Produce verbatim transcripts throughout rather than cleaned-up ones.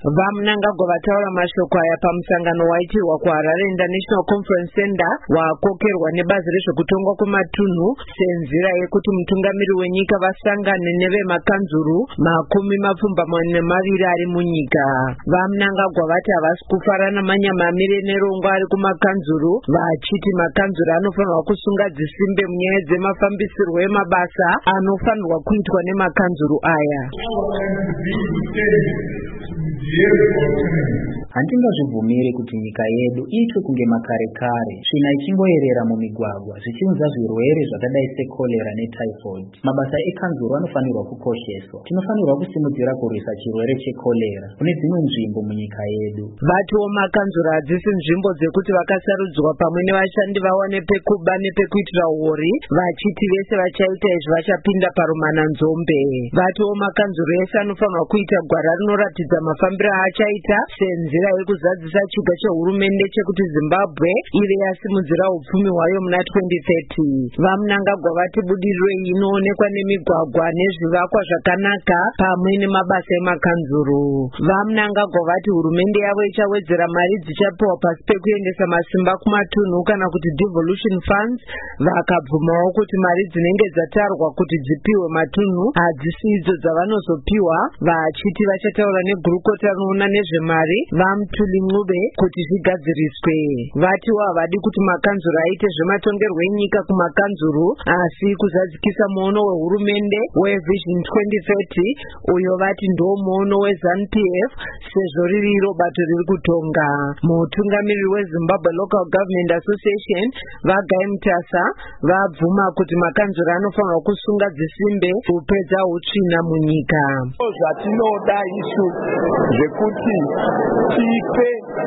Vamnangagwa vataura mashoko aya pamusangano waitirwa kuHarare International Conference Center wakokerwa nebazi rezvekutongwa kwematunhu senzira yekuti mutungamiri wenyika vasangane nevemakanzuru makumi mapfumbamwe nemaviri ari munyika. Vamnangagwa vati havasi kufarana manyamamire nerongo ari kumakanzuru, vachiti makanzuru anofanirwa kusunga dzisimbe munyaya dzemafambisirwo emabasa anofanirwa kuitwa nemakanzuru aya. Handingazvibvumire kuti nyika yedu iitwe kunge makare kare, tsvina ichingoyerera mumigwagwa zvichiunza zvirwere zvakadai sekorera netyphoid. Mabasa ekanzuru anofanirwa kukosheswa. Tinofanirwa kusimudzira kurwisa chirwere chekorera kune dzimwe nzvimbo munyika yedu. Vatiwo makanzuru hadzisi nzvimbo dzekuti vakasarudzwa pamwe nevashandi vawane pekuba nepekuitira hori, vachiti vese vachaita izvi vachapinda parumana nzombe. Vatiwo makanzuru ese anofanirwa kuita gwara rinoratidza mafambiro aachaita senzira yekuzadzisa chiga chehurumende chekuti Zimbabwe ive yasimudzira upfumi hwayo muna twenty thirty. Vamnangagwa vati budiriro iyi inoonekwa nemigwagwa nezvivakwa zvakanaka pamwe nemabasa emakanzuru. Vamnangagwa vati hurumende yavo ichawedzera mari dzichapiwa pasi pekuendesa masimba kumatunhu kana kuti devolution funds, vakabvumawo kuti mari dzinenge dzatarwa kuti dzipiwe matunhu hadzisi idzo dzavanozopiwa, vachiti vachataura negurukota rinoona nezvemari vaMthuli Ncube kuti zvigadziriswe. Vatiwo havadi kuti makanzuru aite zvematongerwo enyika kumakanzuru asi kuzadzikisa muono wehurumende weVision twenty thirty uyo vati ndo muono weZANU-P F sezvo riri iro bato riri kutonga. Mutungamiriri weZimbabwe Local Government Association Vagai Mutasa vabvuma kuti makanzuru anofanirwa kusunga dzisimbe kupedza utsvina munyika. Zvatinoda isu zvekuti tipe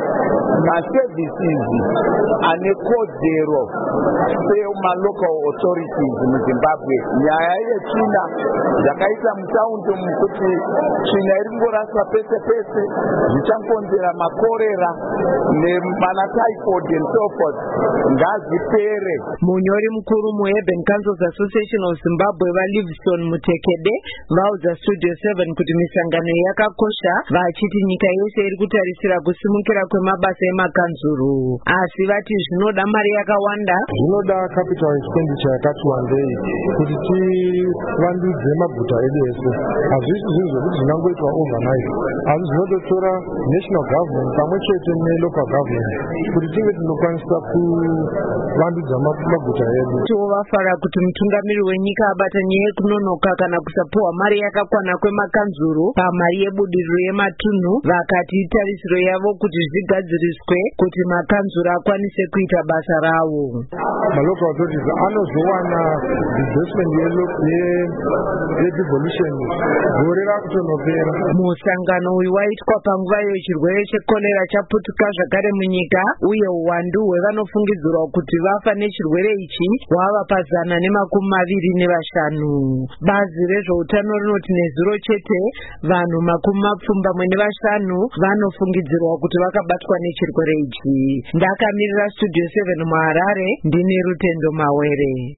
maservices ane kodzero seMalocal authorities muZimbabwe. Nyaya yetsvina zvakaita mutaundi mukuti tsvina iringoraswa pese pese zvichangonzera makorera nemana typhoid and so forth ngazipere. Munyori mukuru muUrban Councils Association of Zimbabwe vaLivingstone Mutekede vaudza Studio seven kuti misangano yakakosha, vachiti nyika yese iri kutarisira kusimukira kwemabasa emakanzuru, asi vati zvinoda mari yakawanda, zvinoda capital expenditure yakati wandei kuti tivandudze maguta edu ese. Hazvisi zvinhu zvokuti zvingangoitwa overnight, asi zvinototora national government pamwe chete nelocal government kuti tive tinokwanisa kuvandudza maguta edu. Tiwo vafara kuti mutungamiri wenyika abata nyaya yekunonoka kana kusapiwa mari yakakwana kwemakanzuru pamari yebudiriro yematunhu, vakati itarisiro yavo kuti zvigadziriswe kuti makanzuru akwanise kuita basa rawo. Malocal authorities anozowana investment yedevolution gore rakutonopera. Musangano uyu waitwa panguva iyo chirwere chekorera chaputuka zvakare munyika uye uwandu hwevanofungidzirwa kuti vafa nechirwere ichi hwava pazana nemakumi maviri nevashanu. Bazi rezveutano rinoti nezuro chete vanhu makumi mapfumbamwe nevashanu vanofungidzirwa kuti vakabatwa nechirwere ichi. Ndakamirira Studio seven muHarare, ndine Rutendo Mawere.